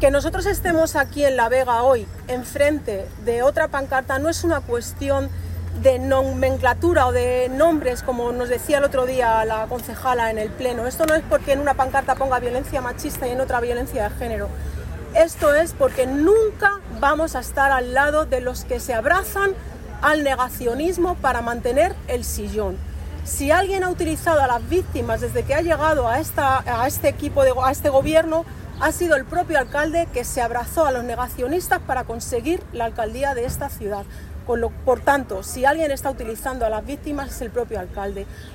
Que nosotros estemos aquí en La Vega hoy, enfrente de otra pancarta, no es una cuestión de nomenclatura o de nombres, como nos decía el otro día la concejala en el pleno. Esto no es porque en una pancarta ponga violencia machista y en otra violencia de género. Esto es porque nunca vamos a estar al lado de los que se abrazan al negacionismo para mantener el sillón. Si alguien ha utilizado a las víctimas desde que ha llegado a este gobierno, ha sido el propio alcalde que se abrazó a los negacionistas para conseguir la alcaldía de esta ciudad. Por tanto, si alguien está utilizando a las víctimas es el propio alcalde.